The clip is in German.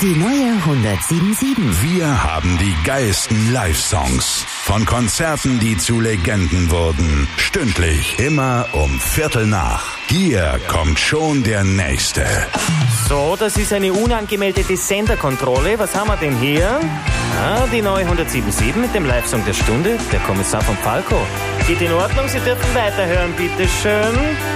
Die neue 107.7. Wir haben die geilsten Live-Songs. Von Konzerten, die zu Legenden wurden. Stündlich, immer um 7:15. Hier kommt schon der Nächste. So, das ist eine unangemeldete Senderkontrolle. Was haben wir denn hier? Die neue 107.7 mit dem Live-Song der Stunde, der Kommissar von Falco. Geht in Ordnung, Sie dürfen weiterhören, bitteschön.